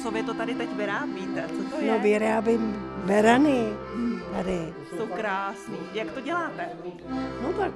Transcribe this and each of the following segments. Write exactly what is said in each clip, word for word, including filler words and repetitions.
Co vy to tady teď vyrábíte? Co to je? No vyrábím berany tady. Jsou krásný. Jak to děláte? No tak.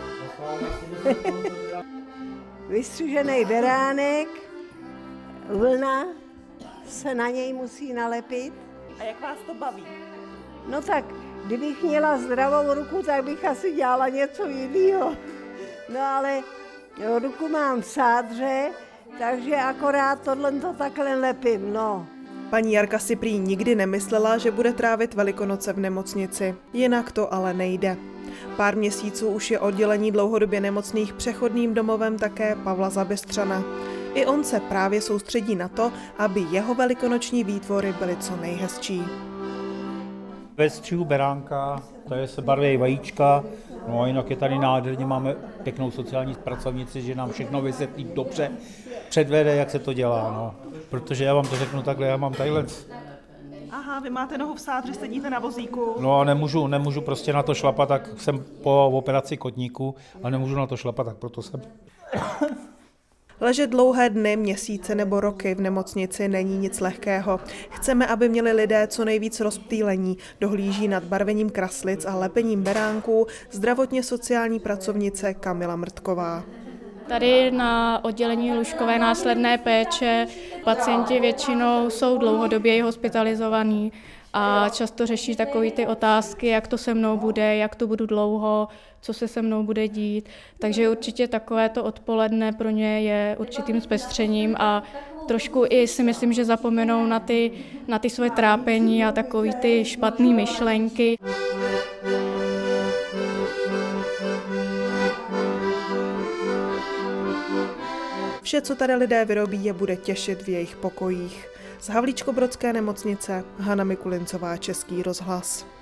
Vystřižený beránek, vlna se na něj musí nalepit. A jak vás to baví? No tak, kdybych měla zdravou ruku, tak bych asi dělala něco jiného. No ale ruku mám v sádře, takže akorát tohle to takhle lepím, no. Paní Jarka si prý nikdy nemyslela, že bude trávit Velikonoce v nemocnici. Jinak to ale nejde. Pár měsíců už je oddělení dlouhodobě nemocných přechodným domovem také Pavla Zabistřana. I on se právě soustředí na to, aby jeho velikonoční výtvory byly co nejhezčí. Ve střihu beránka, tady se barví vajíčka, no a jinak je tady nádherně, máme pěknou sociální pracovnici, že nám všechno vysvětlí dobře, předvede, jak se to dělá, no. Protože já vám to řeknu takhle, já mám tadyhle. Aha, vy máte nohu v sádře, sedíte na vozíku. No a nemůžu, nemůžu prostě na to šlapat, tak jsem po operaci kotníku a nemůžu na to šlapat, tak proto jsem... Ležet dlouhé dny, měsíce nebo roky v nemocnici není nic lehkého. Chceme, aby měli lidé co nejvíc rozptýlení, dohlíží nad barvením kraslic a lepením beránků zdravotně sociální pracovnice Kamila Mrtková. Tady na oddělení lůžkové následné péče pacienti většinou jsou dlouhodobě hospitalizovaní a často řeší takové ty otázky, jak to se mnou bude, jak to budu dlouho, co se se mnou bude dít. Takže určitě takovéto odpoledne pro ně je určitým zpestřením a trošku i si myslím, že zapomenou na ty, na ty své trápení a takové ty špatné myšlenky. Vše, co tady lidé vyrobí, je bude těšit v jejich pokojích. Z Havlíčkobrodské nemocnice Hana Mikulincová, Český rozhlas.